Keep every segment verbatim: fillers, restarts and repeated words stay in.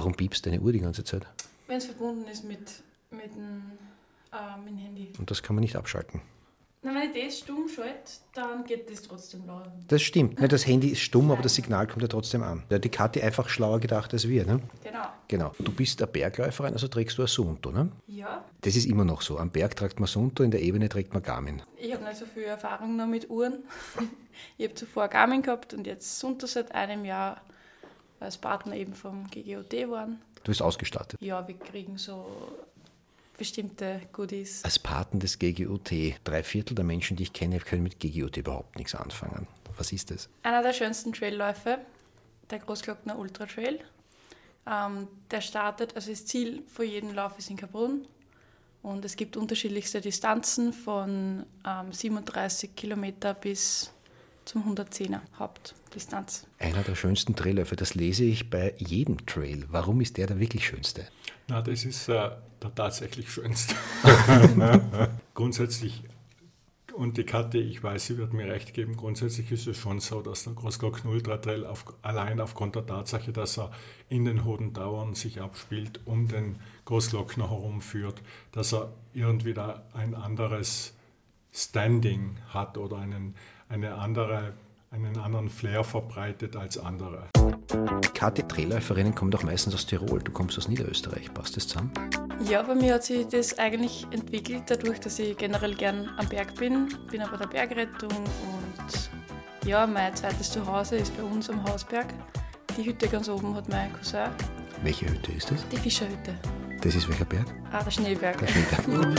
Warum piepst deine Uhr die ganze Zeit? Wenn es verbunden ist mit, mit, dem, äh, mit dem Handy. Und das kann man nicht abschalten. Na, wenn ich das stumm schalte, dann geht das trotzdem laut. Das stimmt. Ne, das Handy ist stumm, aber das Signal kommt ja trotzdem an. Da hat die Kathi einfach schlauer gedacht als wir. Ne? Genau. Genau. Du bist eine Bergläuferin, also trägst du ein Suunto, ne? Ja. Das ist immer noch so. Am Berg trägt man Suunto, in der Ebene trägt man Garmin. Ich habe nicht so viel Erfahrung noch mit Uhren. Ich habe zuvor Garmin gehabt und jetzt Suunto seit einem Jahr als Partner eben vom G G O T waren. Du bist ausgestattet. Ja, wir kriegen so bestimmte Goodies. Als Paten des G G O T, drei Viertel der Menschen, die ich kenne, können mit G G O T überhaupt nichts anfangen. Was ist das? Einer der schönsten Trailläufe, der Großglockner Ultra Trail. Ähm, der startet, also das Ziel von jedem Lauf ist in Kaprun. Und es gibt unterschiedlichste Distanzen von ähm, siebenunddreißig Kilometer bis zum hundertzehner Hauptdistanz. Einer der schönsten Trailläufe, das lese ich bei jedem Trail. Warum ist der der wirklich schönste? Na, das ist äh, der tatsächlich schönste. Grundsätzlich, und die Kathi, ich weiß, sie wird mir recht geben, grundsätzlich ist es schon so, dass der Großglockner Ultra Trail auf, allein aufgrund der Tatsache, dass er in den Hohen Tauern sich abspielt, um den Großglockner herumführt, dass er irgendwie da ein anderes Standing hat oder einen, eine andere, einen anderen Flair verbreitet als andere. Kathi, Trailläuferinnen kommen doch meistens aus Tirol. Du kommst aus Niederösterreich. Passt das zusammen? Ja, bei mir hat sich das eigentlich entwickelt, dadurch, dass ich generell gern am Berg bin. Bin aber der Bergrettung und ja, mein zweites Zuhause ist bei uns am Hausberg. Die Hütte ganz oben hat mein Cousin. Welche Hütte ist das? Die Fischerhütte. Das ist welcher Berg? Ah, der Schneeberg. Der Schneeberg.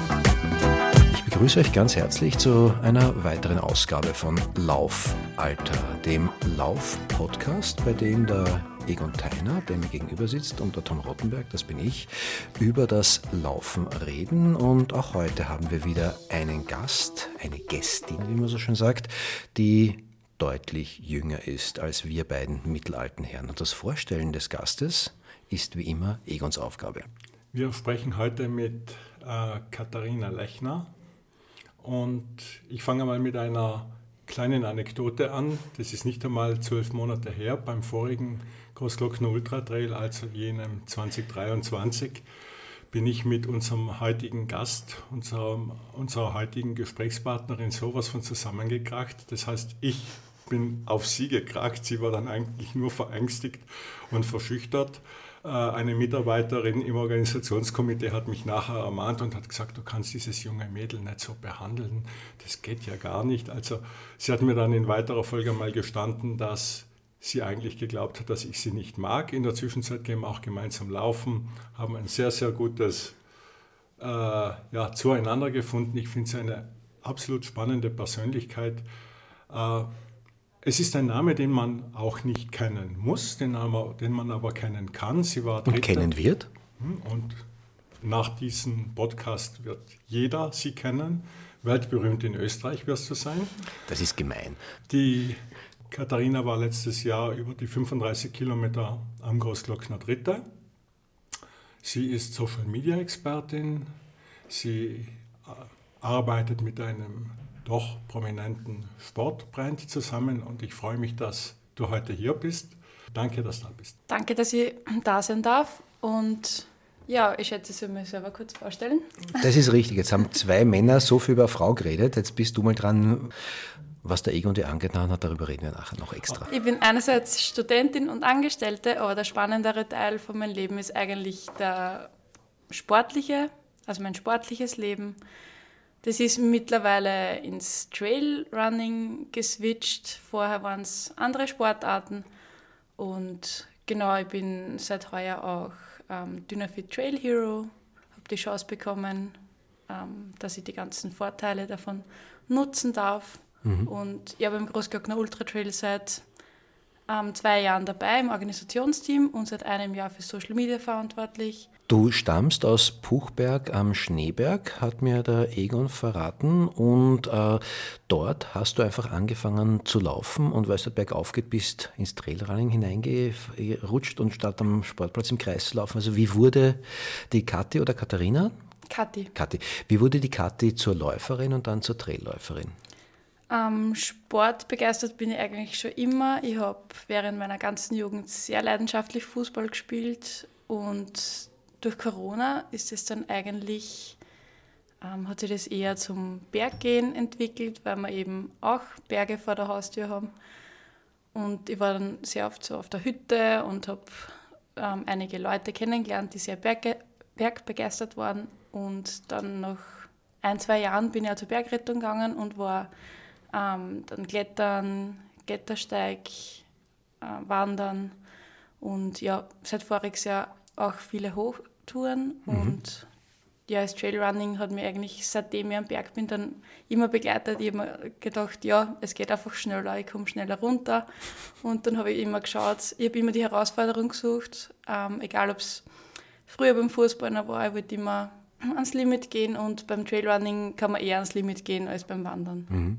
Ich begrüße euch ganz herzlich zu einer weiteren Ausgabe von Laufalter, dem Lauf-Podcast, bei dem der Egon Theiner, der mir gegenüber sitzt, und der Tom Rottenberg, das bin ich, über das Laufen reden. Und auch heute haben wir wieder einen Gast, eine Gästin, wie man so schön sagt, die deutlich jünger ist als wir beiden mittelalten Herren. Und das Vorstellen des Gastes ist wie immer Egons Aufgabe. Wir sprechen heute mit äh, Katharina Lechner und ich fange mal mit einer kleinen Anekdote an. Das ist nicht einmal zwölf Monate her, beim vorigen Großglockner Ultra Trail, also jenem zwanzig dreiundzwanzig, bin ich mit unserem heutigen Gast, unserem, unserer heutigen Gesprächspartnerin sowas von zusammengekracht. Das heißt, ich bin auf sie gekracht, sie war dann eigentlich nur verängstigt und verschüchtert. Eine Mitarbeiterin im Organisationskomitee hat mich nachher ermahnt und hat gesagt, du kannst dieses junge Mädel nicht so behandeln, das geht ja gar nicht. Also sie hat mir dann in weiterer Folge mal gestanden, dass sie eigentlich geglaubt hat, dass ich sie nicht mag. In der Zwischenzeit gehen wir auch gemeinsam laufen, haben ein sehr, sehr gutes äh, ja, Zueinander gefunden. Ich finde sie eine absolut spannende Persönlichkeit. Äh, Es ist ein Name, den man auch nicht kennen muss, den, Name, den man aber kennen kann. Sie war Und kennen wird. Und nach diesem Podcast wird jeder sie kennen. Weltberühmt in Österreich wirst du sein. Das ist gemein. Die Katharina war letztes Jahr über die fünfunddreißig Kilometer am Großglockner Dritte. Sie ist Social-Media-Expertin. Sie arbeitet mit einem doch prominenten Sportbrand zusammen und ich freue mich, dass du heute hier bist. Danke, dass du da bist. Danke, dass ich da sein darf und ja, ich schätze, ich soll mich selber kurz vorstellen. Das ist richtig. Jetzt haben zwei Männer so viel über eine Frau geredet. Jetzt bist du mal dran. Was der Egon dir angetan hat, darüber reden wir nachher noch extra. Ich bin einerseits Studentin und Angestellte, aber der spannendere Teil von meinem Leben ist eigentlich der sportliche, also mein sportliches Leben. Das ist mittlerweile ins Trailrunning geswitcht. Vorher waren es andere Sportarten. Und genau, ich bin seit heuer auch ähm, Dynafit Trail Hero. Habe die Chance bekommen, ähm, dass ich die ganzen Vorteile davon nutzen darf. Mhm. Und ich habe im Großglockner Ultra Trail seit ähm, zwei Jahren dabei im Organisationsteam und seit einem Jahr für Social Media verantwortlich. Du stammst aus Puchberg am Schneeberg, hat mir der Egon verraten. Und äh, dort hast du einfach angefangen zu laufen und weil es dort bergauf geht, bist ins Trailrunning hineingerutscht und statt am Sportplatz im Kreis zu laufen. Also wie wurde die Kathi oder Katharina? Kathi. Kathi. Wie wurde die Kathi zur Läuferin und dann zur Trailläuferin? Ähm, Sport begeistert bin ich eigentlich schon immer. Ich habe während meiner ganzen Jugend sehr leidenschaftlich Fußball gespielt und durch Corona ist es dann eigentlich, ähm, hat sich das eher zum Berggehen entwickelt, weil wir eben auch Berge vor der Haustür haben. Und ich war dann sehr oft so auf der Hütte und habe ähm, einige Leute kennengelernt, die sehr berge- bergbegeistert waren. Und dann nach ein, zwei Jahren bin ich auch zur Bergrettung gegangen und war ähm, dann Klettern, Klettersteig, äh, Wandern und ja, seit voriges Jahr auch viele Hochtouren. Mhm. Und ja, das Trailrunning hat mich eigentlich, seitdem ich am Berg bin, dann immer begleitet. Ich habe mir gedacht, ja, es geht einfach schneller, ich komme schneller runter. Und dann habe ich immer geschaut, ich habe immer die Herausforderung gesucht, ähm, egal ob es früher beim Fußball noch war, ich wollte immer ans Limit gehen und beim Trailrunning kann man eher ans Limit gehen als beim Wandern. Mhm.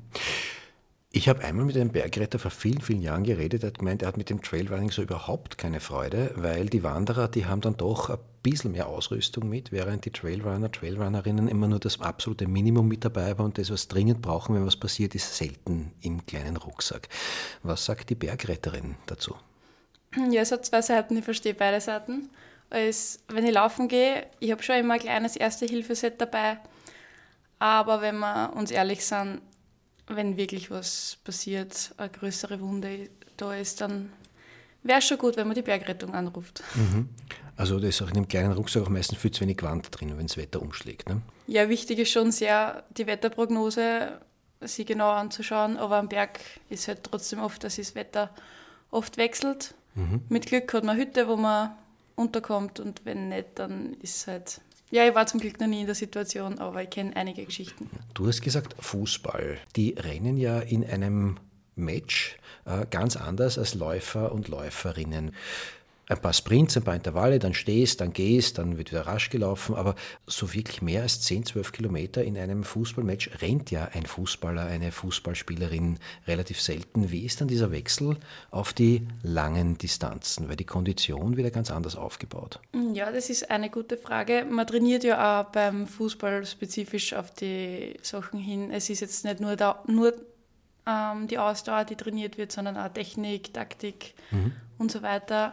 Ich habe einmal mit einem Bergretter vor vielen, vielen Jahren geredet, er hat gemeint, er hat mit dem Trailrunning so überhaupt keine Freude, weil die Wanderer, die haben dann doch ein bisschen mehr Ausrüstung mit, während die Trailrunner, Trailrunnerinnen immer nur das absolute Minimum mit dabei haben und das, was dringend brauchen, wenn was passiert, ist selten im kleinen Rucksack. Was sagt die Bergretterin dazu? Ja, es hat zwei Seiten, ich verstehe beide Seiten. Als, wenn ich laufen gehe, ich habe schon immer ein kleines Erste-Hilfe-Set dabei, aber wenn wir uns ehrlich sind, wenn wirklich was passiert, eine größere Wunde da ist, dann wäre es schon gut, wenn man die Bergrettung anruft. Mhm. Also da ist auch in einem kleinen Rucksack auch meistens viel zu wenig Wand drin, wenn das Wetter umschlägt, ne? Ja, wichtig ist schon sehr, die Wetterprognose sich genau anzuschauen, aber am Berg ist halt trotzdem oft, dass das Wetter oft wechselt. Mhm. Mit Glück hat man eine Hütte, wo man unterkommt und wenn nicht, dann ist es halt... Ja, ich war zum Glück noch nie in der Situation, aber ich kenne einige Geschichten. Du hast gesagt Fußball. Die rennen ja in einem Match äh, ganz anders als Läufer und Läuferinnen. Ein paar Sprints, ein paar Intervalle, dann stehst, dann gehst, dann wird wieder rasch gelaufen. Aber so wirklich mehr als zehn, zwölf Kilometer in einem Fußballmatch rennt ja ein Fußballer, eine Fußballspielerin relativ selten. Wie ist dann dieser Wechsel auf die langen Distanzen? Weil die Kondition wird ja ganz anders aufgebaut. Ja, das ist eine gute Frage. Man trainiert ja auch beim Fußball spezifisch auf die Sachen hin. Es ist jetzt nicht nur, da, nur ähm, die Ausdauer, die trainiert wird, sondern auch Technik, Taktik mhm. und so weiter.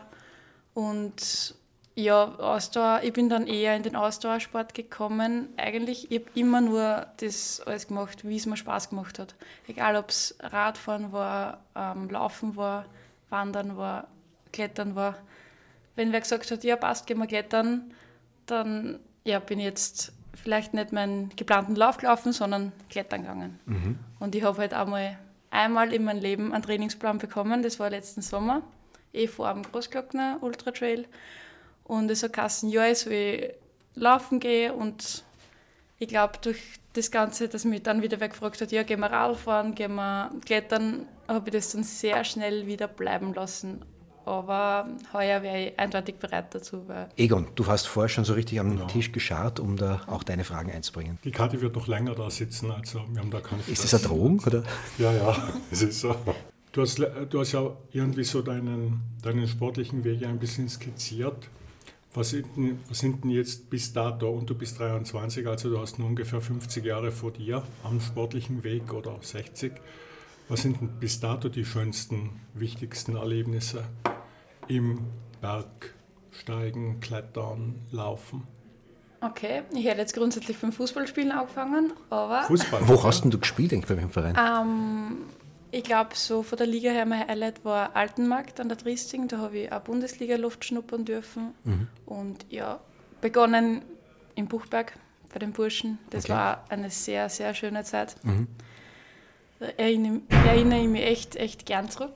Und ja, Ausdauer, ich bin dann eher in den Ausdauersport gekommen. Eigentlich, ich habe immer nur das alles gemacht, wie es mir Spaß gemacht hat. Egal, ob es Radfahren war, ähm, Laufen war, Wandern war, Klettern war. Wenn wer gesagt hat, ja passt, gehen wir klettern, dann ja, bin ich jetzt vielleicht nicht meinen geplanten Lauf gelaufen, sondern klettern gegangen. Mhm. Und ich habe halt einmal, einmal in meinem Leben einen Trainingsplan bekommen, das war letzten Sommer. eh vor dem Großglockner Ultra Trail. Und es hat geheißen, ja, ich soll laufen gehen. Und ich glaube, durch das Ganze, dass mich dann wieder wer gefragt hat, ja, gehen wir Radfahren, gehen wir klettern, habe ich das dann sehr schnell wieder bleiben lassen. Aber heuer wäre ich eindeutig bereit dazu. Weil Egon, du hast vorher schon so richtig am ja. Tisch gescharrt, um da auch deine Fragen einzubringen. Die Kathi wird noch länger da sitzen, also wir haben da keine Stress. Ist das eine Drohung, oder? Ja, ja, es ist so. Du hast, du hast ja irgendwie so deinen, deinen sportlichen Weg ja ein bisschen skizziert. Was sind, denn, was sind denn jetzt bis dato, und du bist dreiundzwanzig, also du hast nur ungefähr fünfzig Jahre vor dir am sportlichen Weg oder sechzig. Was sind denn bis dato die schönsten, wichtigsten Erlebnisse im Bergsteigen, Klettern, Laufen? Okay, ich hätte jetzt grundsätzlich beim Fußballspielen angefangen, aber... Fußball? Wo hast denn du gespielt eigentlich bei welchem Verein? Ähm, ich glaube, so von der Liga her, mein Highlight war Altenmarkt an der Triesting. Da habe ich auch Bundesliga-Luft schnuppern dürfen. Mhm. Und ja, begonnen im Buchberg bei den Burschen. Das okay. war eine sehr, sehr schöne Zeit. Mhm. Da erinnere, erinnere ich mich echt, echt gern zurück.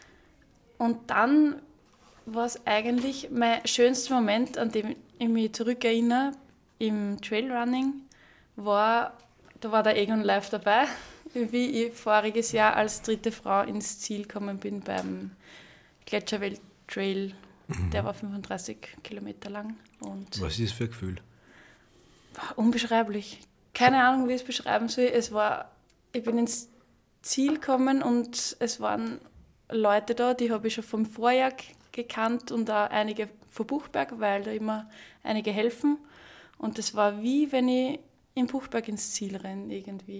Und dann war es eigentlich mein schönster Moment, an dem ich mich zurückerinnere, im Trailrunning, war, da war der Egon live dabei, wie ich voriges Jahr als dritte Frau ins Ziel gekommen bin beim Gletscherwelt-Trail. Mhm. Der war fünfunddreißig Kilometer lang. Und was ist das für ein Gefühl? War unbeschreiblich. Keine Ahnung, wie ich es beschreiben soll. Es war, ich bin ins Ziel gekommen und es waren Leute da, die habe ich schon vom Vorjahr gekannt und auch einige von Buchberg, weil da immer einige helfen. Und es war wie, wenn ich im Buchberg ins Ziel renne irgendwie.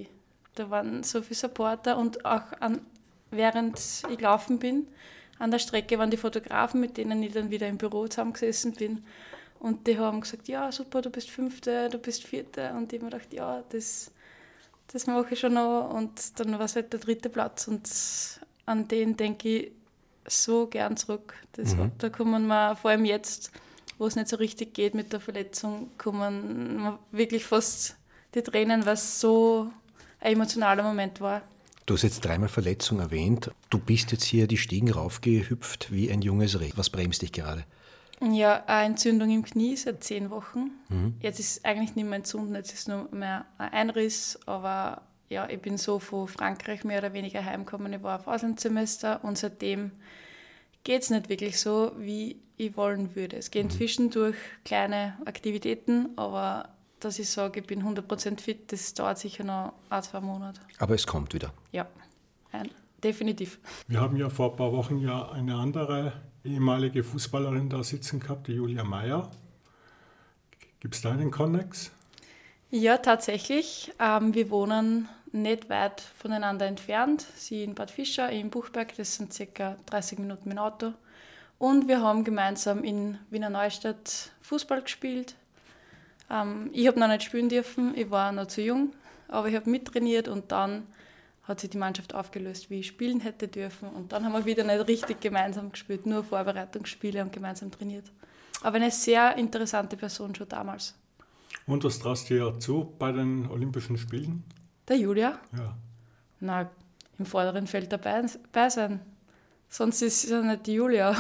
Da waren so viele Supporter und auch an, während ich gelaufen bin, an der Strecke waren die Fotografen, mit denen ich dann wieder im Büro zusammengesessen bin. Und die haben gesagt, ja super, du bist Fünfte, du bist Vierte. Und ich habe mir gedacht, ja, das, das mache ich schon noch. Und dann war es halt der dritte Platz. Und an den denke ich so gern zurück. Das, mhm. Da kommen wir, vor allem jetzt, wo es nicht so richtig geht mit der Verletzung, kommen wirklich fast die Tränen, weil es so ein emotionaler Moment war. Du hast jetzt dreimal Verletzung erwähnt. Du bist jetzt hier die Stiegen raufgehüpft wie ein junges Reh. Was bremst dich gerade? Ja, eine Entzündung im Knie seit zehn Wochen. Mhm. Jetzt ist es eigentlich nicht mehr entzündend, jetzt ist es nur mehr ein Einriss. Aber ja, ich bin so von Frankreich mehr oder weniger heimgekommen. Ich war auf Auslandssemester und seitdem geht es nicht wirklich so, wie ich wollen würde. Es gehen mhm. zwischendurch kleine Aktivitäten, aber dass ich sage, ich bin hundert Prozent fit, das dauert sicher noch ein, zwei Monate. Aber es kommt wieder? Ja, ein, definitiv. Wir haben ja vor ein paar Wochen ja eine andere ehemalige Fußballerin da sitzen gehabt, die Julia Meyer. Gibt es da einen Konnex? Ja, tatsächlich. Ähm, wir wohnen nicht weit voneinander entfernt. Sie in Bad Fischer, ich in Buchberg, das sind ca. dreißig Minuten mit dem Auto. Und wir haben gemeinsam in Wiener Neustadt Fußball gespielt. Ähm, ich habe noch nicht spielen dürfen, ich war noch zu jung, aber ich habe mittrainiert und dann hat sich die Mannschaft aufgelöst, wie ich spielen hätte dürfen. Und dann haben wir wieder nicht richtig gemeinsam gespielt, nur Vorbereitungsspiele und gemeinsam trainiert. Aber eine sehr interessante Person schon damals. Und was traust du dir zu bei den Olympischen Spielen? Der Julia? Ja. Na, im vorderen Feld dabei, dabei sein. Sonst ist es ja nicht die Julia.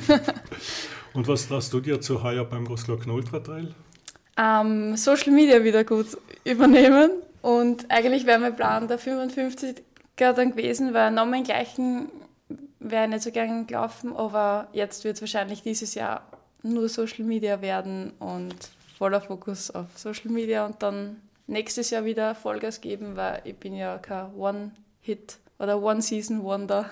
Und was traust du dir zu heuer beim Großglockner Ultra Trail? Ähm, Social Media wieder gut übernehmen. Und eigentlich wäre mein Plan der fünfundfünfziger dann gewesen, weil noch meinen gleichen wäre ich nicht so gern gelaufen, aber jetzt wird es wahrscheinlich dieses Jahr nur Social Media werden und voller Fokus auf Social Media und dann nächstes Jahr wieder Vollgas geben, weil ich bin ja kein One-Hit oder One-Season-Wonder.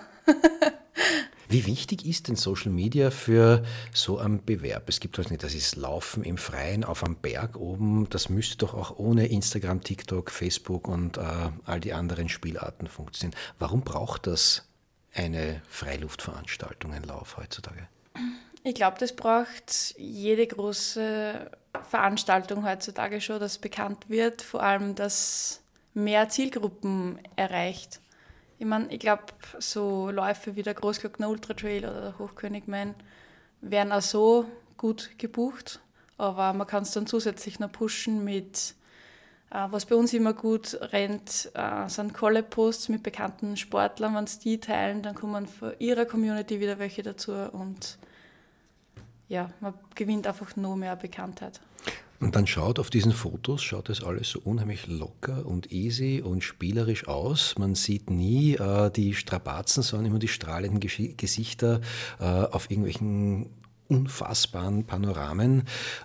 Wie wichtig ist denn Social Media für so einen Bewerb? Es gibt halt nicht, das ist Laufen im Freien auf einem Berg oben. Das müsste doch auch ohne Instagram, TikTok, Facebook und äh, all die anderen Spielarten funktionieren. Warum braucht das eine Freiluftveranstaltung, ein Lauf heutzutage? Ich glaube, das braucht jede große Veranstaltung heutzutage schon, dass bekannt wird, vor allem, dass mehr Zielgruppen erreicht. Ich meine, ich glaube, so Läufe wie der Großglockner Ultra Trail oder der Hochkönigmain werden auch so gut gebucht, aber man kann es dann zusätzlich noch pushen mit, äh, was bei uns immer gut rennt, äh, sind Collab-Posts mit bekannten Sportlern. Wenn sie die teilen, dann kommen von ihrer Community wieder welche dazu und ja, man gewinnt einfach noch mehr Bekanntheit. Und dann schaut auf diesen Fotos, schaut das alles so unheimlich locker und easy und spielerisch aus. Man sieht nie äh, die Strapazen, sondern immer die strahlenden Gesch- Gesichter äh, auf irgendwelchen unfassbaren Panoramen.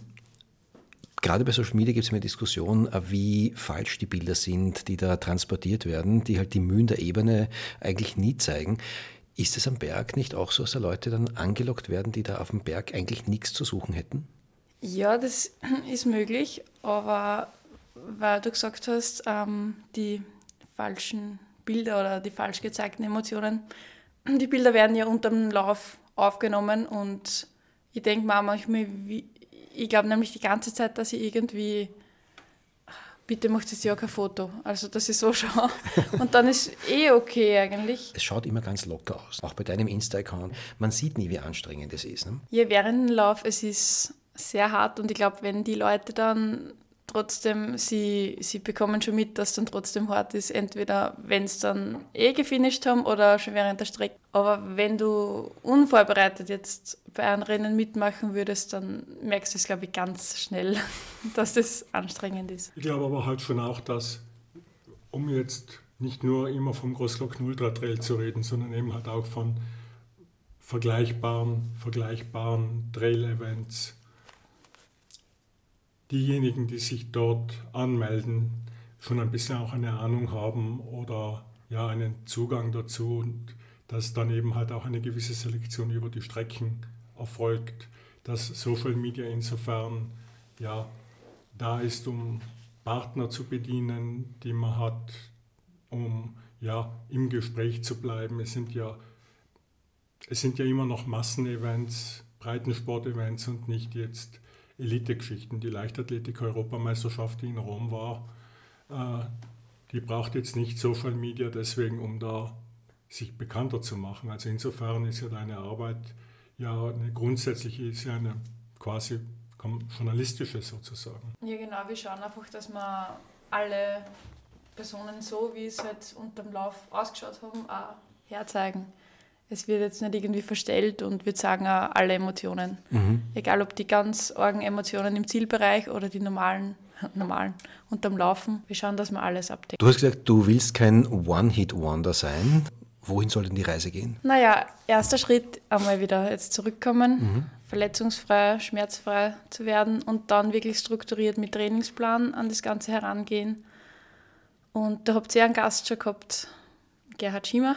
Gerade bei Social Media gibt es immer eine Diskussion, wie falsch die Bilder sind, die da transportiert werden, die halt die Mühen der Ebene eigentlich nie zeigen. Ist es am Berg nicht auch so, dass da Leute dann angelockt werden, die da auf dem Berg eigentlich nichts zu suchen hätten? Ja, das ist möglich, aber weil du gesagt hast, ähm, die falschen Bilder oder die falsch gezeigten Emotionen, die Bilder werden ja unter dem Lauf aufgenommen und ich denke mir auch manchmal, wie, ich glaube nämlich die ganze Zeit, dass ich irgendwie, bitte macht jetzt ja kein Foto, also dass ich so schaue und dann ist eh okay eigentlich. Es schaut immer ganz locker aus, auch bei deinem Insta-Account. Man sieht nie, wie anstrengend es ist. Ne? Ja, während dem Lauf, es ist sehr hart und ich glaube, wenn die Leute dann trotzdem, sie, sie bekommen schon mit, dass es dann trotzdem hart ist, entweder wenn es dann eh gefinisht haben oder schon während der Strecke. Aber wenn du unvorbereitet jetzt bei einem Rennen mitmachen würdest, dann merkst du es, glaube ich, ganz schnell, dass das anstrengend ist. Ich glaube aber halt schon auch, dass, um jetzt nicht nur immer vom Großglockner Ultra Trail zu reden, sondern eben halt auch von vergleichbaren, vergleichbaren Trail-Events, diejenigen, die sich dort anmelden, schon ein bisschen auch eine Ahnung haben oder ja einen Zugang dazu und dass dann eben halt auch eine gewisse Selektion über die Strecken erfolgt, dass Social Media insofern ja da ist, um Partner zu bedienen, die man hat, um ja, im Gespräch zu bleiben. Es sind ja, es sind ja immer noch Massenevents, Breitensport-Events und nicht jetzt Elite-Geschichten. Die Leichtathletik-Europameisterschaft, die in Rom war, äh, die braucht jetzt nicht Social Media deswegen, um da sich bekannter zu machen. Also insofern ist ja deine Arbeit ja eine grundsätzliche, ist ja eine quasi journalistische sozusagen. Ja genau, wir schauen einfach, dass wir alle Personen so, wie es halt unterm Lauf ausgeschaut haben, auch herzeigen. Es wird jetzt nicht irgendwie verstellt und wir zeigen auch alle Emotionen. Mhm. Egal ob die ganz argen Emotionen im Zielbereich oder die normalen, normalen unterm Laufen. Wir schauen, dass wir alles abdecken. Du hast gesagt, du willst kein One-Hit-Wonder sein. Wohin soll denn die Reise gehen? Naja, erster Schritt, einmal wieder jetzt zurückkommen, mhm. verletzungsfrei, schmerzfrei zu werden und dann wirklich strukturiert mit Trainingsplan an das Ganze herangehen. Und da habt ihr einen Gast schon gehabt, Gerhard Schiemer.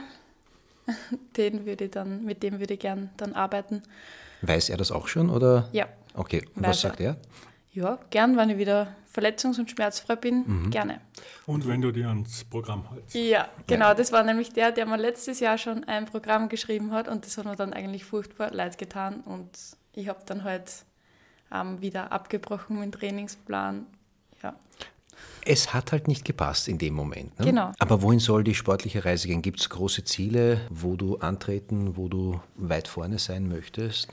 Den würde ich dann, mit dem würde ich gern dann arbeiten. Weiß er das auch schon, oder? Ja. Okay, und was sagt er? Ja, gern, wenn ich wieder verletzungs- und schmerzfrei bin, mhm. gerne. Und wenn du dir ans Programm hältst. Ja, genau, ja. Das war nämlich der, der mir letztes Jahr schon ein Programm geschrieben hat und das hat mir dann eigentlich furchtbar leid getan und ich habe dann halt ähm, wieder abgebrochen mit dem Trainingsplan, ja. Es hat halt nicht gepasst in dem Moment. Ne? Genau. Aber wohin soll die sportliche Reise gehen? Gibt es große Ziele, wo du antreten, wo du weit vorne sein möchtest?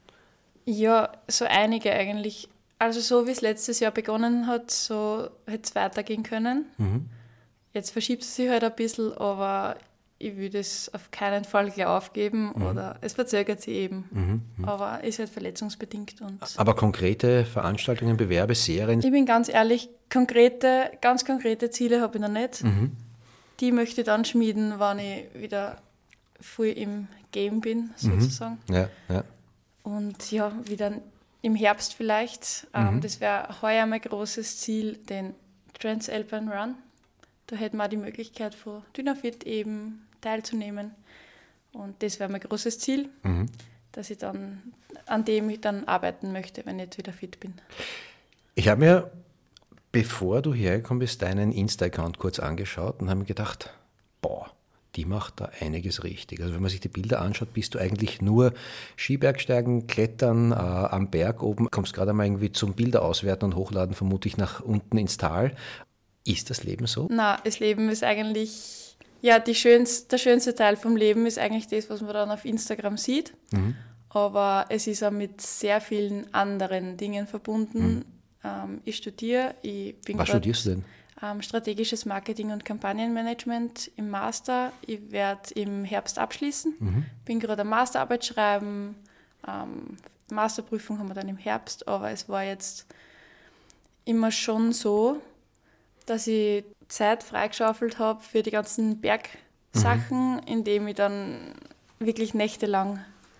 Ja, so einige eigentlich. Also so wie es letztes Jahr begonnen hat, so hätte es weitergehen können. Mhm. Jetzt verschiebt es sich halt ein bisschen, aber ich will das auf keinen Fall gleich aufgeben mhm. oder es verzögert sich eben. Mhm. Mhm. Aber ist halt verletzungsbedingt. Und aber konkrete Veranstaltungen, Bewerbe, Serien? Ich bin ganz ehrlich, konkrete, ganz konkrete Ziele habe ich noch nicht. Mhm. Die möchte ich dann schmieden, wenn ich wieder voll im Game bin, sozusagen. Mhm. Ja, ja. Und ja, wieder im Herbst vielleicht. Mhm. Das wäre heuer mein großes Ziel, den Transalpine Run. Da hätten wir die Möglichkeit, von Dynafit eben teilzunehmen. Und das wäre mein großes Ziel, mhm. dass ich dann, an dem ich dann arbeiten möchte, wenn ich jetzt wieder fit bin. Ich habe mir, bevor du hergekommen bist, deinen Insta-Account kurz angeschaut und habe mir gedacht, boah, die macht da einiges richtig. Also wenn man sich die Bilder anschaut, bist du eigentlich nur Skibergsteigen, Klettern, äh, am Berg oben, kommst gerade einmal irgendwie zum Bilder auswerten und hochladen, vermutlich nach unten ins Tal. Ist das Leben so? Nein, das Leben ist eigentlich, ja, die schönste, der schönste Teil vom Leben ist eigentlich das, was man dann auf Instagram sieht. Mhm. Aber es ist auch mit sehr vielen anderen Dingen verbunden. Mhm. Ähm, ich studiere. Ich bin Was studierst du denn? Ähm, strategisches Marketing und Kampagnenmanagement im Master. Ich werde im Herbst abschließen. Mhm. Bin gerade eine Masterarbeit schreiben. Ähm, Masterprüfung haben wir dann im Herbst. Aber es war jetzt immer schon so, dass ich Zeit freigeschaufelt habe für die ganzen Bergsachen, mhm. indem ich dann wirklich nächtelang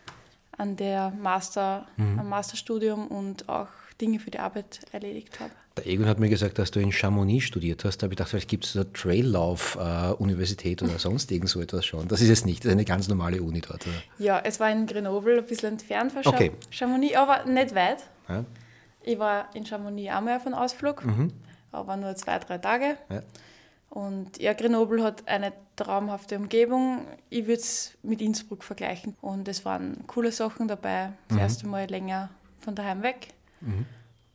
an der Master, mhm. am Masterstudium und auch Dinge für die Arbeit erledigt habe. Der Egon hat mir gesagt, dass du in Chamonix studiert hast. Da habe ich gedacht, vielleicht gibt es eine Traillauf-Universität äh, oder sonst irgend so etwas schon. Das ist es nicht, das ist eine ganz normale Uni dort. Oder? Ja, es war in Grenoble, ein bisschen entfernt von okay. Chamonix, aber nicht weit. Ja. Ich war in Chamonix einmal auf einem Ausflug, mhm. aber nur zwei, drei Tage. Ja. Und ja, Grenoble hat eine traumhafte Umgebung. Ich würde es mit Innsbruck vergleichen. Und es waren coole Sachen dabei. Das mhm. erste Mal länger von daheim weg. Mhm.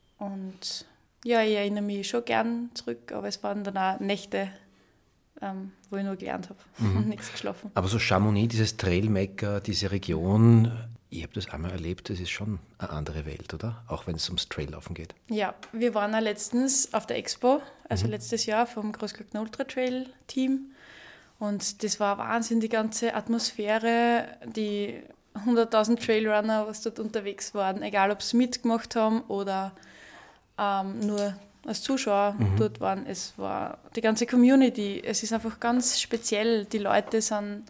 Und ja, ich erinnere mich schon gern zurück, aber es waren dann auch Nächte, ähm, wo ich nur gelernt habe mhm. und nichts geschlafen. Aber so Chamonix, dieses Trailmaker, diese Region, ich habe das einmal erlebt, das ist schon eine andere Welt, oder? Auch wenn es ums Traillaufen geht. Ja, wir waren ja letztens auf der Expo, also mhm. letztes Jahr vom Großglockner Ultra Trail Team. Und das war Wahnsinn, die ganze Atmosphäre, die hunderttausend Trailrunner, was dort unterwegs waren, egal ob sie mitgemacht haben oder ähm, nur als Zuschauer mhm. dort waren. Es war die ganze Community, es ist einfach ganz speziell. Die Leute sind,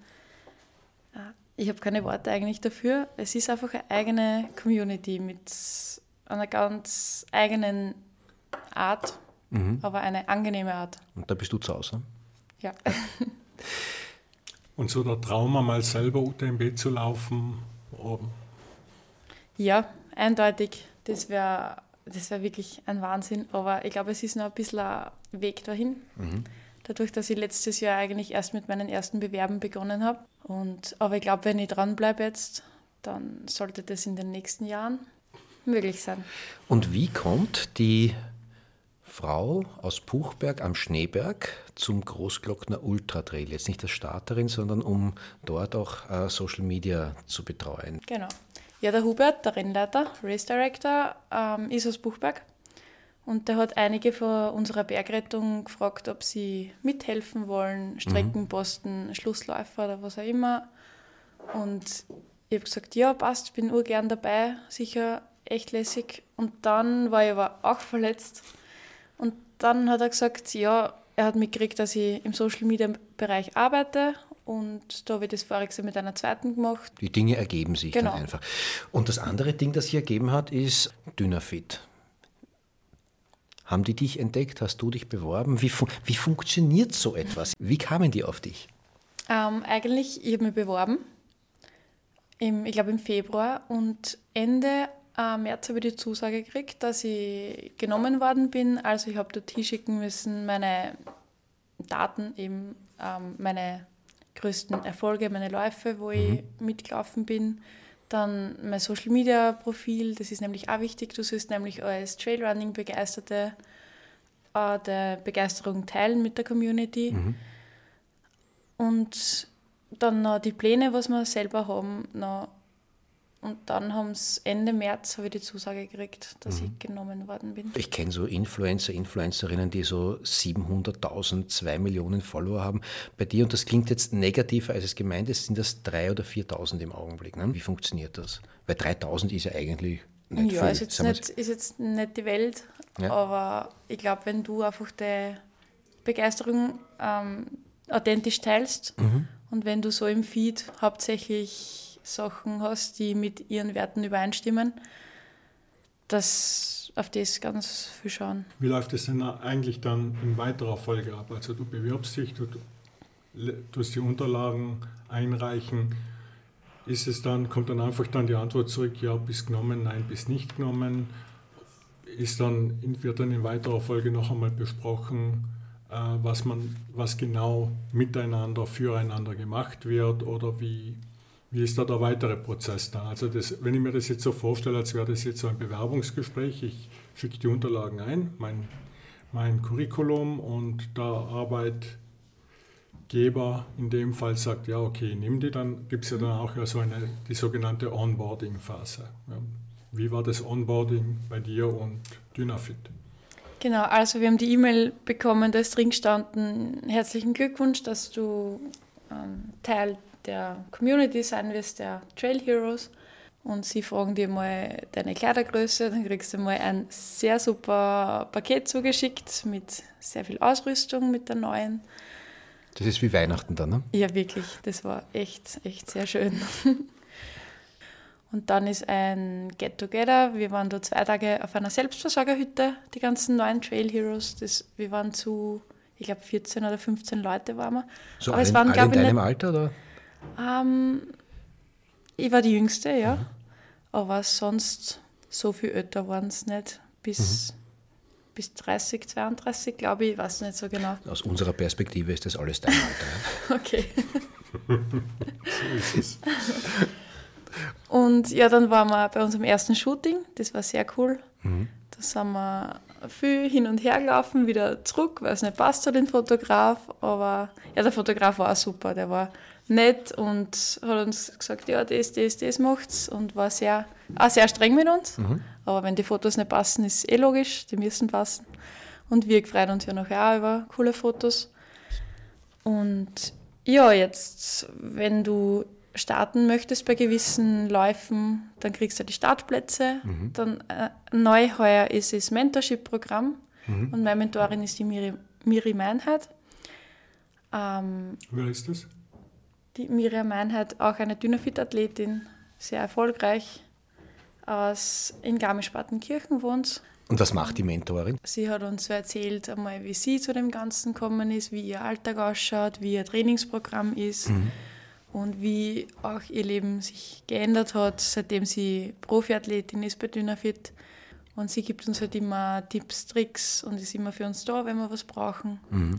äh, ich habe keine Worte eigentlich dafür, es ist einfach eine eigene Community mit einer ganz eigenen Art, mhm. aber eine angenehme Art. Und da bist du zu Hause? Ja. Und so der Traum, einmal selber U T M B zu laufen? Oder? Ja, eindeutig. Das wäre das wär wirklich ein Wahnsinn. Aber ich glaube, es ist noch ein bisschen ein Weg dahin. Mhm. dadurch, dass ich letztes Jahr eigentlich erst mit meinen ersten Bewerben begonnen habe. Und, aber ich glaube, wenn ich dranbleibe jetzt, dann sollte das in den nächsten Jahren möglich sein. Und wie kommt die Frau aus Puchberg am Schneeberg zum Großglockner Ultra Trail? Jetzt nicht als Starterin, sondern um dort auch äh, Social Media zu betreuen. Genau. Ja, der Hubert, der Rennleiter, Race Director, ähm, ist aus Puchberg. Und der hat einige von unserer Bergrettung gefragt, ob sie mithelfen wollen, Streckenposten, mhm. Schlussläufer oder was auch immer. Und ich habe gesagt, ja, passt, bin urgern dabei, sicher echt lässig. Und dann war ich aber auch verletzt. Und dann hat er gesagt, ja, er hat mitgekriegt, dass ich im Social-Media-Bereich arbeite. Und da habe ich das voriges Jahr mit einer zweiten gemacht. Die Dinge ergeben sich genau. dann einfach. Und das andere Ding, das sich ergeben hat, ist Dynafit. Haben die dich entdeckt? Hast du dich beworben? Wie, fun- wie funktioniert so etwas? Wie kamen die auf dich? Ähm, eigentlich, ich habe mich beworben, im, ich glaube im Februar. Und Ende äh, März habe ich die Zusage gekriegt, dass ich genommen worden bin. Also ich habe dort hinschicken müssen, meine Daten, eben ähm, meine größten Erfolge, meine Läufe, wo mhm. ich mitgelaufen bin. Dann mein Social-Media-Profil, das ist nämlich auch wichtig. Du sollst nämlich als Trailrunning-Begeisterte äh, der Begeisterung teilen mit der Community. Mhm. Und dann noch die Pläne, was wir selber haben. Noch. Und dann haben es Ende März habe ich die Zusage gekriegt, dass mhm. ich genommen worden bin. Ich kenne so Influencer, Influencerinnen, die so siebenhunderttausend, zwei Millionen Follower haben. Bei dir, und das klingt jetzt negativer, als es gemeint ist, sind das dreitausend oder viertausend im Augenblick. Ne? Wie funktioniert das? Weil dreitausend ist ja eigentlich nicht ja, viel. Ist jetzt nicht, ist jetzt nicht die Welt, ja. Aber ich glaube, wenn du einfach die Begeisterung ähm, authentisch teilst mhm. und wenn du so im Feed hauptsächlich Sachen hast, die mit ihren Werten übereinstimmen, dass auf das ganz viel schauen. Wie läuft es denn eigentlich dann in weiterer Folge ab? Also du bewirbst dich, du tust die Unterlagen einreichen. Ist es dann, kommt dann einfach dann die Antwort zurück, ja, bist genommen, nein, bist nicht genommen? Ist dann, wird dann in weiterer Folge noch einmal besprochen, was man, was genau miteinander, füreinander gemacht wird oder wie Wie ist da der weitere Prozess dann? Also das, wenn ich mir das jetzt so vorstelle, als wäre das jetzt so ein Bewerbungsgespräch, ich schicke die Unterlagen ein, mein, mein Curriculum und der Arbeitgeber in dem Fall sagt, ja okay, nimm die, dann gibt es ja dann auch ja so eine, die sogenannte Onboarding-Phase. Ja. Wie war das Onboarding bei dir und Dynafit? Genau, also wir haben die E-Mail bekommen, da ist drin gestanden, herzlichen Glückwunsch, dass du ähm, Teil der Community sein wirst, der Trail Heroes. Und sie fragen dir mal deine Kleidergröße, dann kriegst du mal ein sehr super Paket zugeschickt mit sehr viel Ausrüstung, mit der neuen. Das ist wie Weihnachten dann, ne? Ja, wirklich, das war echt, echt sehr schön. Und dann ist ein Get-Together. Wir waren da zwei Tage auf einer Selbstversorgerhütte, die ganzen neuen Trail Heroes. Das, wir waren zu, ich glaube, vierzehn oder fünfzehn Leute waren wir. So Aber alle, es waren, alle in deinem nicht, Alter, oder? Ähm, ich war die Jüngste, ja. Mhm. Aber sonst so viel älter waren es nicht. Bis, mhm. bis dreißig, zweiunddreißig, glaube ich, ich weiß nicht so genau. Aus unserer Perspektive ist das alles dein Alter. Okay. So ist es. Und ja, dann waren wir bei unserem ersten Shooting. Das war sehr cool. Mhm. Da sind wir viel hin und her gelaufen, wieder zurück, weil es nicht passt zu den Fotograf. Aber ja, der Fotograf war auch super. Der war nett und hat uns gesagt, ja, das, das, das macht's und war sehr, auch sehr streng mit uns. Mhm. Aber wenn die Fotos nicht passen, ist eh logisch, die müssen passen. Und wir freuen uns ja nachher auch über coole Fotos. Und ja, jetzt, wenn du starten möchtest bei gewissen Läufen, dann kriegst du die Startplätze. Mhm. Dann äh, neu heuer ist das Mentorship-Programm mhm. und meine Mentorin ist die Miri, Miri Meinhardt. Ähm, Wer ist das? Die Miriam Meinhardt, auch eine Dynafit-Athletin, sehr erfolgreich, aus in Garmisch-Partenkirchen wohnt. Und was macht die Mentorin? Sie hat uns erzählt, einmal, wie sie zu dem Ganzen gekommen ist, wie ihr Alltag ausschaut, wie ihr Trainingsprogramm ist mhm. und wie auch ihr Leben sich geändert hat, seitdem sie Profiathletin ist bei Dynafit. Und sie gibt uns halt immer Tipps, Tricks und ist immer für uns da, wenn wir was brauchen. Mhm.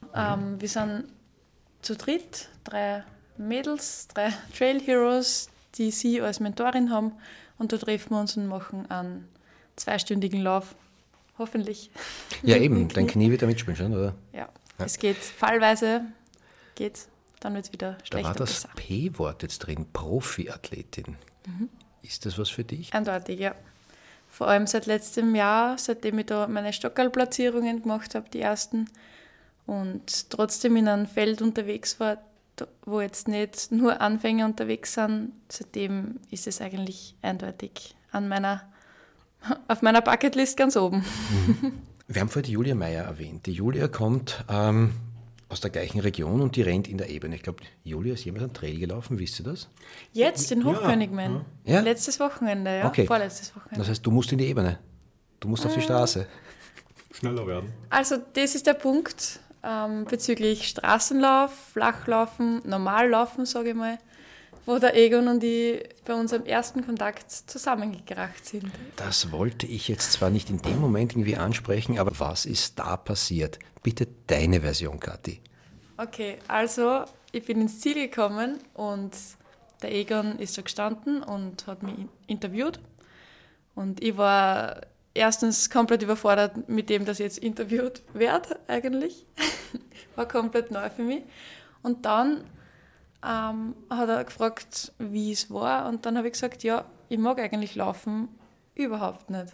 Ähm, wir sind zu dritt, drei Mädels, drei Trail Heroes, die sie als Mentorin haben. Und da treffen wir uns und machen einen zweistündigen Lauf. Hoffentlich. Ja, eben, dein Knie wird da mitspielen schon, oder? Ja, ja. Es geht fallweise, geht, dann wird es wieder schlechter. Da war das P-Wort jetzt drin, Profiathletin. Mhm. Ist das was für dich? Eindeutig, ja. Vor allem seit letztem Jahr, seitdem ich da meine Stockerl-Platzierungen gemacht habe, die ersten, und trotzdem in einem Feld unterwegs war, wo jetzt nicht nur Anfänger unterwegs sind, seitdem ist es eigentlich eindeutig an meiner, auf meiner Bucketlist ganz oben. Mhm. Wir haben vorhin die Julia Meyer erwähnt. Die Julia kommt ähm, aus der gleichen Region und die rennt in der Ebene. Ich glaube, Julia ist jemals einen Trail gelaufen, wisst ihr das? Jetzt, den Hochkönigmann. Ja. Ja? Letztes Wochenende, ja. Okay. Vorletztes Wochenende. Das heißt, du musst in die Ebene. Du musst auf die Straße. Schneller werden. Also das ist der Punkt ähm, bezüglich Straßenlauf, Flachlaufen, Normallaufen, sage ich mal, wo der Egon und ich bei unserem ersten Kontakt zusammengekracht sind. Das wollte ich jetzt zwar nicht in dem Moment irgendwie ansprechen, aber was ist da passiert? Bitte deine Version, Kathi. Okay, also ich bin ins Ziel gekommen und der Egon ist da gestanden und hat mich interviewt. Und ich war erstens komplett überfordert mit dem, dass ich jetzt interviewt werde eigentlich. War komplett neu für mich. Und dann ähm, hat er gefragt, wie es war. Und dann habe ich gesagt, ja, ich mag eigentlich laufen überhaupt nicht.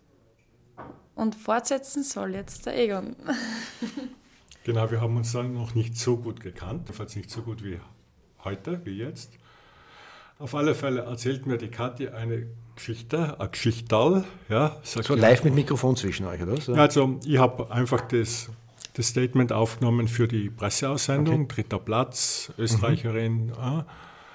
Und fortsetzen soll jetzt der Egon. Genau, wir haben uns dann noch nicht so gut gekannt, jedenfalls nicht so gut wie heute, wie jetzt. Auf alle Fälle erzählt mir die Kathi eine Geschichte, ein Geschichterl. Ja, so live mit Mikrofon zwischen euch, oder? So. Ja, also ich habe einfach das, das Statement aufgenommen für die Presseaussendung, okay. Dritter Platz, Österreicherin. Mhm. Ja.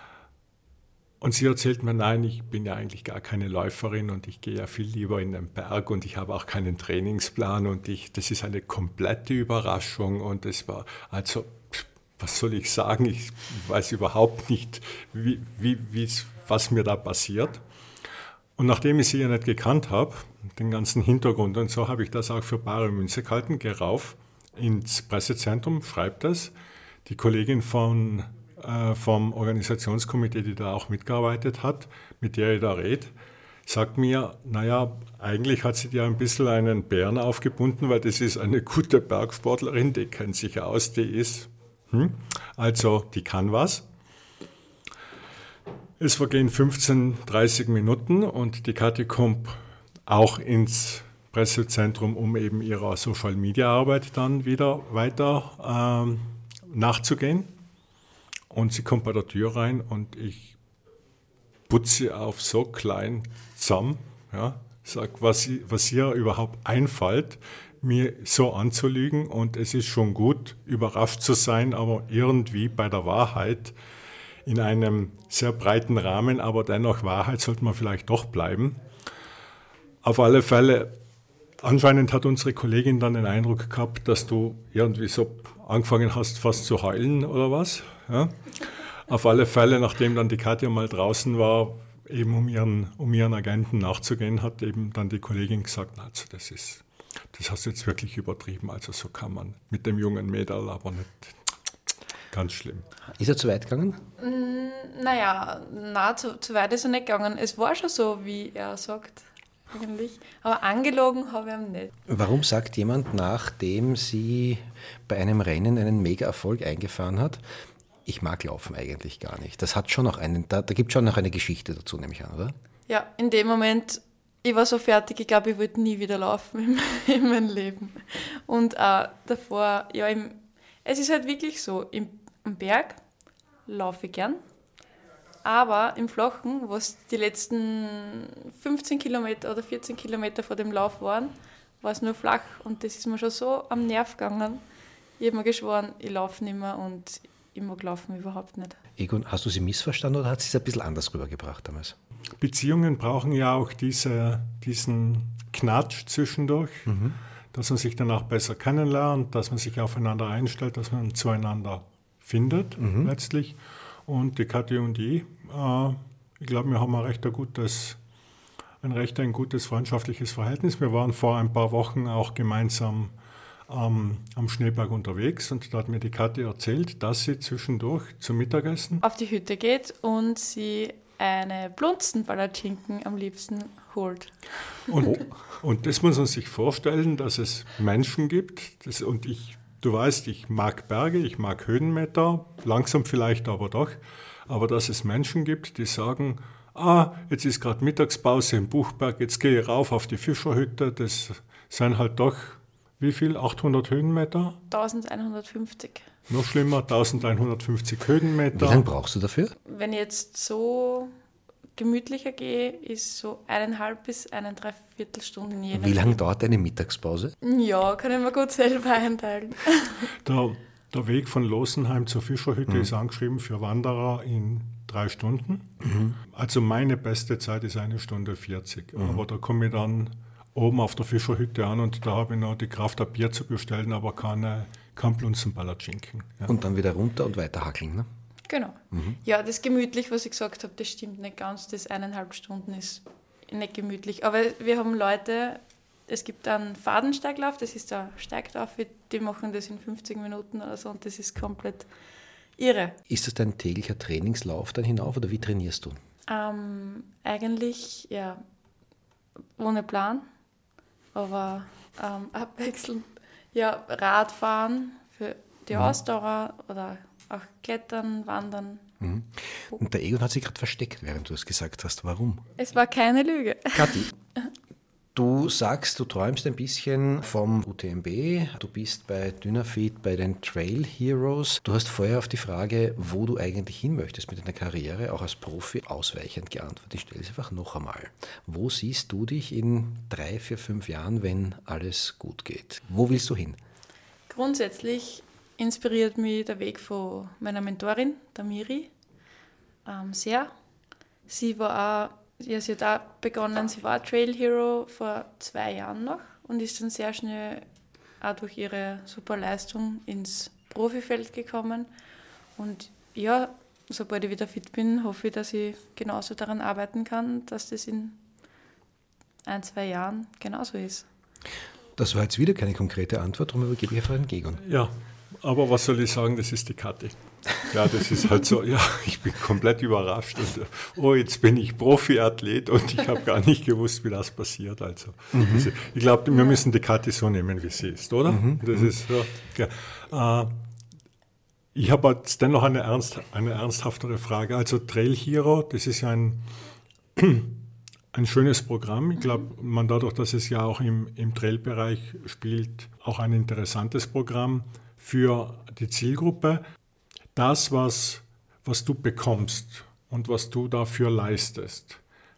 Und sie erzählt mir, nein, ich bin ja eigentlich gar keine Läuferin und ich gehe ja viel lieber in den Berg und ich habe auch keinen Trainingsplan und ich, das ist eine komplette Überraschung und es war, also, was soll ich sagen, ich weiß überhaupt nicht, wie, wie, was mir da passiert. Und nachdem ich sie ja nicht gekannt habe, den ganzen Hintergrund und so, habe ich das auch für bare Münze gehalten, gehe rauf ins Pressezentrum, schreibe das, die Kollegin von vom Organisationskomitee, die da auch mitgearbeitet hat, mit der ich da rede, sagt mir, naja, eigentlich hat sie dir ein bisschen einen Bären aufgebunden, weil das ist eine gute Bergsportlerin, die kennt sich aus, die ist, hm, also die kann was. Es vergehen fünfzehn, dreißig Minuten und die Kathi kommt auch ins Pressezentrum, um eben ihrer Social-Media-Arbeit dann wieder weiter ähm, nachzugehen. Und sie kommt bei der Tür rein und ich putze sie auf so klein zusammen, ja, sag, was, was ihr überhaupt einfällt, mir so anzulügen. Und es ist schon gut, überrascht zu sein, aber irgendwie bei der Wahrheit in einem sehr breiten Rahmen, aber dennoch Wahrheit sollte man vielleicht doch bleiben. Auf alle Fälle, anscheinend hat unsere Kollegin dann den Eindruck gehabt, dass du irgendwie so angefangen hast, fast zu heulen oder was. Ja. Auf alle Fälle, nachdem dann die Katja mal draußen war, eben um ihren, um ihren Agenten nachzugehen, hat eben dann die Kollegin gesagt, also das ist, das hast du jetzt wirklich übertrieben, also so kann man mit dem jungen Mädel, aber nicht, ganz schlimm. Ist er zu weit gegangen? Mm, naja, nein, zu, zu weit ist er nicht gegangen. Es war schon so, wie er sagt. Eigentlich. Aber angelogen habe ich ihm nicht. Warum sagt jemand, nachdem sie bei einem Rennen einen Mega-Erfolg eingefahren hat, ich mag Laufen eigentlich gar nicht? Das hat schon noch einen, da, da gibt es schon noch eine Geschichte dazu, nehme ich an, oder? Ja, in dem Moment, ich war so fertig, ich glaube, ich wollte nie wieder laufen in, in meinem Leben. Und äh, davor, ja, im, es ist halt wirklich so, im, im Berg laufe ich gern. Aber im Flachen, was die letzten fünfzehn Kilometer oder vierzehn Kilometer vor dem Lauf waren, war es nur flach. Und das ist mir schon so am Nerv gegangen. Ich habe mir geschworen, ich laufe nicht mehr und ich mag Laufen überhaupt nicht. Egon, hast du sie missverstanden oder hat sie es ein bisschen anders rübergebracht damals? Beziehungen brauchen ja auch diese, diesen Knatsch zwischendurch, mhm. dass man sich danach besser kennenlernt, dass man sich aufeinander einstellt, dass man zueinander findet mhm. letztlich. Und die Kathi und ich, äh, ich glaube, wir haben ein recht ein gutes, ein recht ein gutes freundschaftliches Verhältnis. Wir waren vor ein paar Wochen auch gemeinsam ähm, am Schneeberg unterwegs und da hat mir die Kathi erzählt, dass sie zwischendurch zum Mittagessen auf die Hütte geht und sie eine Blunzenpalatschinken am liebsten holt. Und, und das muss man sich vorstellen, dass es Menschen gibt, das, und ich, du weißt, ich mag Berge, ich mag Höhenmeter, langsam vielleicht aber doch, aber dass es Menschen gibt, die sagen, ah, jetzt ist gerade Mittagspause im Buchberg, jetzt gehe ich rauf auf die Fischerhütte, das sind halt doch, wie viel, achthundert Höhenmeter? elfhundertfünfzig. Noch schlimmer, elfhundertfünfzig Höhenmeter. Wie lange brauchst du dafür? Wenn ich jetzt so gemütlicher gehe, ist so eineinhalb bis eine Dreiviertelstunden je Wie lange dauert deine Mittagspause? Ja, kann ich mir gut selber einteilen. Der, der Weg von Losenheim zur Fischerhütte mhm. ist angeschrieben für Wanderer in drei Stunden. Mhm. Also meine beste Zeit ist eine Stunde vierzig. Mhm. Aber da komme ich dann oben auf der Fischerhütte an und da habe ich noch die Kraft, ein Bier zu bestellen, aber keine, kein Blunzenpalatschinken. Ja. Und dann wieder runter und weiter hackeln, ne? Genau. Mhm. Ja, das gemütlich, was ich gesagt habe, das stimmt nicht ganz. Das eineinhalb Stunden ist nicht gemütlich. Aber wir haben Leute, es gibt einen Fadensteiglauf, das ist der Steiglauf, die machen das in fünfzig Minuten oder so und das ist komplett irre. Ist das dein täglicher Trainingslauf dann hinauf oder wie trainierst du? Ähm, eigentlich, ja, ohne Plan, aber ähm, abwechselnd. Ja, Radfahren für die mhm. Ausdauer oder auch Klettern, Wandern. Mhm. Und der Egon hat sich gerade versteckt, während du es gesagt hast. Warum? Es war keine Lüge. Kathi, du sagst, du träumst ein bisschen vom U T M B. Du bist bei Dynafit, bei den Trail Heroes. Du hast vorher auf die Frage, wo du eigentlich hin möchtest mit deiner Karriere, auch als Profi, ausweichend geantwortet. Ich stelle es einfach noch einmal. Wo siehst du dich in drei, vier, fünf Jahren, wenn alles gut geht? Wo willst du hin? Grundsätzlich inspiriert mich der Weg von meiner Mentorin, der Miri, ähm, sehr. Sie war auch, ja, sie hat auch begonnen, sie war Trail Hero vor zwei Jahren noch und ist dann sehr schnell auch durch ihre super Leistung ins Profifeld gekommen. Und ja, sobald ich wieder fit bin, hoffe ich, dass ich genauso daran arbeiten kann, dass das in ein, zwei Jahren genauso ist. Das war jetzt wieder keine konkrete Antwort, darum übergebe ich einfach an Egon. Ja. Aber was soll ich sagen, das ist die Kathi. Ja, das ist halt so, ja, ich bin komplett überrascht. Und, oh, jetzt bin ich Profiathlet und ich habe gar nicht gewusst, wie das passiert. Also, mhm. Ich glaube, wir müssen die Kathi so nehmen, wie sie ist, oder? Mhm. Das ist so, ja. äh, ich habe jetzt dennoch eine, ernst, eine ernsthaftere Frage. Also Trail Hero, das ist ja ein, ein schönes Programm. Ich glaube, man dadurch, dass es ja auch im, im Trail-Bereich spielt, auch ein interessantes Programm für die Zielgruppe. Das, was, was du bekommst und was du dafür leistest,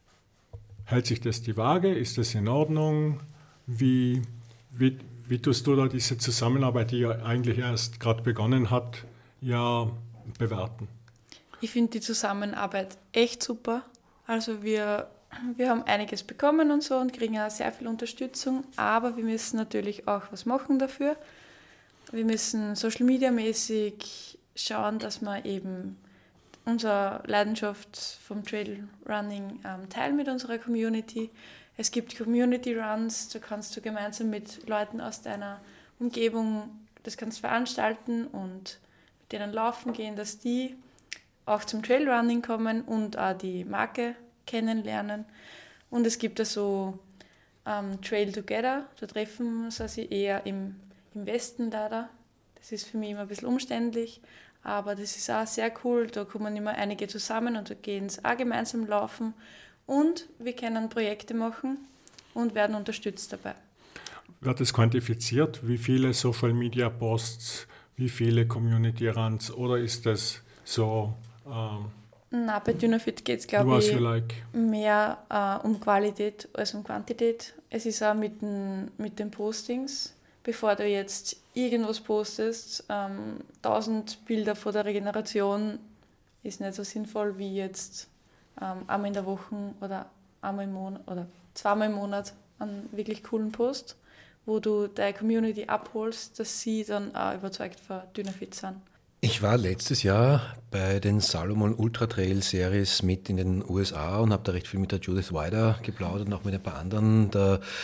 hält sich das die Waage? Ist das in Ordnung? Wie, wie, wie tust du da diese Zusammenarbeit, die ja eigentlich erst gerade begonnen hat, ja, bewerten? Ich finde die Zusammenarbeit echt super. Also wir, wir haben einiges bekommen und so und kriegen auch sehr viel Unterstützung, aber wir müssen natürlich auch was machen dafür. Wir müssen Social Media mäßig schauen, dass wir eben unsere Leidenschaft vom Trail Running ähm, teilen mit unserer Community. Es gibt Community Runs, da kannst du gemeinsam mit Leuten aus deiner Umgebung das kannst veranstalten und mit denen laufen gehen, dass die auch zum Trail Running kommen und auch die Marke kennenlernen. Und es gibt da so ähm, Trail Together, da treffen sie sich eher im Im Westen leider. Das ist für mich immer ein bisschen umständlich, aber das ist auch sehr cool. Da kommen immer einige zusammen und da gehen sie auch gemeinsam laufen. Und wir können Projekte machen und werden unterstützt dabei. Wird es quantifiziert, wie viele Social Media Posts, wie viele Community Runs oder ist das so? Ähm, Na, bei Dynafit geht es, glaube ich, like. mehr äh, um Qualität als um Quantität. Es ist auch mit den, mit den Postings. Bevor du jetzt irgendwas postest, ähm, tausend Bilder vor der Regeneration ist nicht so sinnvoll wie jetzt ähm, einmal in der Woche oder einmal im Monat oder zweimal im Monat einen wirklich coolen Post, wo du deine Community abholst, dass sie dann auch überzeugt von Dynafit sind. Ich war letztes Jahr bei den Salomon Ultra Trail Series mit in den U S A und habe da recht viel mit der Judith Wider geplaudert und auch mit ein paar anderen. Der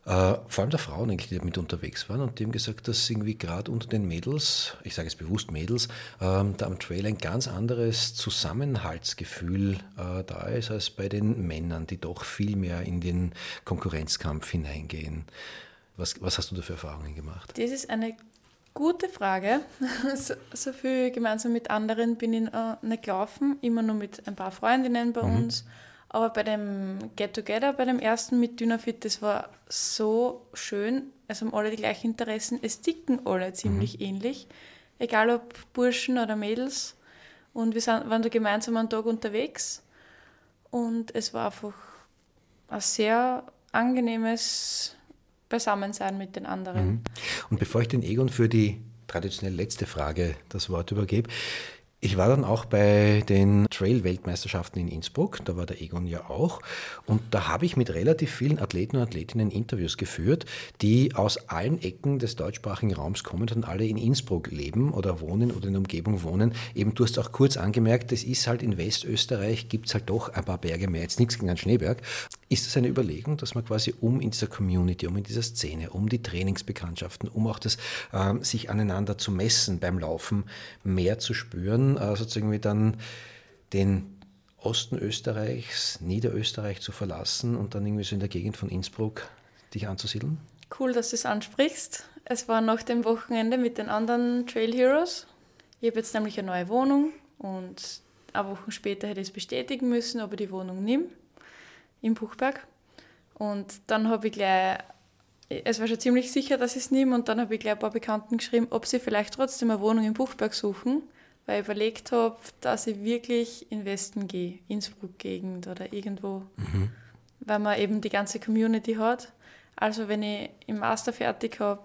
Äh, vor allem der Frauen, eigentlich, die damit unterwegs waren und die haben gesagt, dass irgendwie gerade unter den Mädels, ich sage jetzt bewusst Mädels, ähm, da am Trail ein ganz anderes Zusammenhaltsgefühl äh, da ist als bei den Männern, die doch viel mehr in den Konkurrenzkampf hineingehen. Was, was hast du da für Erfahrungen gemacht? Das ist eine gute Frage. So, so viel gemeinsam mit anderen bin ich äh, nicht gelaufen, immer nur mit ein paar Freundinnen bei mhm. uns. Aber bei dem Get-Together, bei dem ersten mit Dynafit, das war so schön. Es haben alle die gleichen Interessen. Es ticken alle ziemlich mhm. ähnlich. Egal ob Burschen oder Mädels. Und wir sind, waren da gemeinsam einen Tag unterwegs. Und es war einfach ein sehr angenehmes Beisammensein mit den anderen. Mhm. Und bevor ich den Egon für die traditionell letzte Frage das Wort übergebe, ich war dann auch bei den Trail-Weltmeisterschaften in Innsbruck, da war der Egon ja auch, und da habe ich mit relativ vielen Athleten und Athletinnen Interviews geführt, die aus allen Ecken des deutschsprachigen Raums kommen und alle in Innsbruck leben oder wohnen oder in der Umgebung wohnen. Eben, du hast auch kurz angemerkt, es ist halt in Westösterreich, gibt es halt doch ein paar Berge mehr, jetzt nichts gegen einen Schneeberg. Ist das eine Überlegung, dass man quasi um in dieser Community, um in dieser Szene, um die Trainingsbekanntschaften, um auch das äh, sich aneinander zu messen beim Laufen, mehr zu spüren, sozusagen wie dann den Osten Österreichs, Niederösterreich zu verlassen und dann irgendwie so in der Gegend von Innsbruck dich anzusiedeln? Cool, dass du es ansprichst. Es war nach dem Wochenende mit den anderen Trail Heroes. Ich habe jetzt nämlich eine neue Wohnung und eine Woche später hätte ich es bestätigen müssen, ob ich die Wohnung nehme, im Buchberg. Und dann habe ich gleich, es war schon ziemlich sicher, dass ich es nehme, und dann habe ich gleich ein paar Bekannten geschrieben, ob sie vielleicht trotzdem eine Wohnung im Buchberg suchen, weil ich überlegt habe, dass ich wirklich in den Westen gehe, Innsbruck-Gegend oder irgendwo, mhm. weil man eben die ganze Community hat. Also wenn ich im Master fertig habe,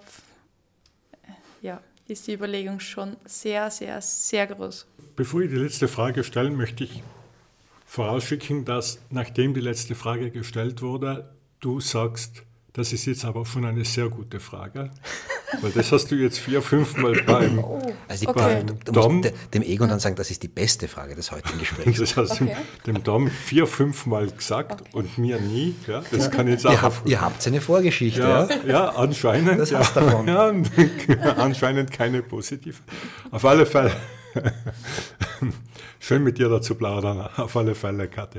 ja, ist die Überlegung schon sehr, sehr, sehr groß. Bevor ich die letzte Frage stelle, möchte ich vorausschicken, dass nachdem die letzte Frage gestellt wurde, du sagst, das ist jetzt aber schon eine sehr gute Frage. Weil das hast du jetzt vier, fünf Mal beim, oh, also okay. beim du Dom. Musst dem Egon dann sagen, das ist die beste Frage des heutigen Gesprächs. Das hast du okay. dem Dom vier, fünf Mal gesagt okay. und mir nie. Ja, das kann jetzt auch ihr, habt, ihr habt eine Vorgeschichte. Ja, ja? ja anscheinend. Das ja, hast davon. Ja, anscheinend keine positive. Auf alle Fälle. Schön mit dir dazu plaudern. Auf alle Fälle, Kathi.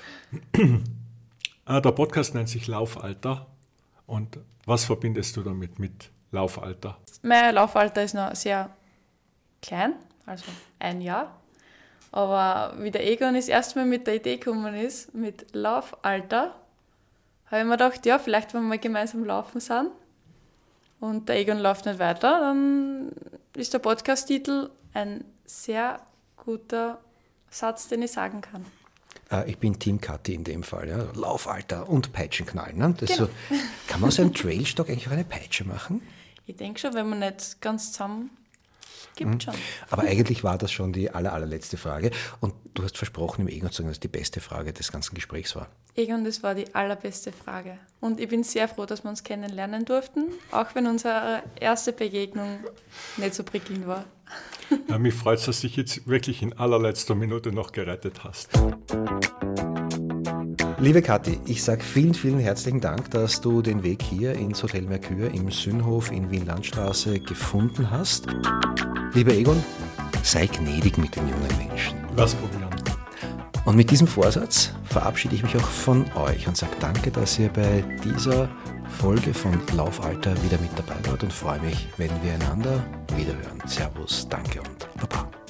Der Podcast nennt sich Laufalter. Und was verbindest du damit mit Laufalter? Mein Laufalter ist noch sehr klein, also ein Jahr. Aber wie der Egon das erste Mal mit der Idee gekommen ist, mit Laufalter, habe ich mir gedacht, ja, vielleicht wenn wir mal gemeinsam laufen sind und der Egon läuft nicht weiter, dann ist der Podcast-Titel ein sehr guter Satz, den ich sagen kann. Ich bin Team Kathi in dem Fall, ja. Laufalter und Peitschenknallen. Ne? Das genau. so, kann man aus einem Trailstock eigentlich auch eine Peitsche machen? Ich denke schon, wenn man nicht ganz zusammen gibt, mhm. schon. Aber eigentlich war das schon die aller, allerletzte Frage. Und du hast versprochen, im Egon zu sagen, dass die beste Frage des ganzen Gesprächs war. Egon, das war die allerbeste Frage. Und ich bin sehr froh, dass wir uns kennenlernen durften, auch wenn unsere erste Begegnung nicht so prickelnd war. Ja, mich freut es, dass du dich jetzt wirklich in allerletzter Minute noch gerettet hast. Liebe Kathi, ich sage vielen, vielen herzlichen Dank, dass du den Weg hier ins Hotel Mercure im Sünnhof in Wien-Landstraße gefunden hast. Lieber Egon, sei gnädig mit den jungen Menschen. Was probieren. Und mit diesem Vorsatz verabschiede ich mich auch von euch und sage danke, dass ihr bei dieser Folge von Laufalter wieder mit dabei wart und freue mich, wenn wir einander wiederhören. Servus, danke und Baba.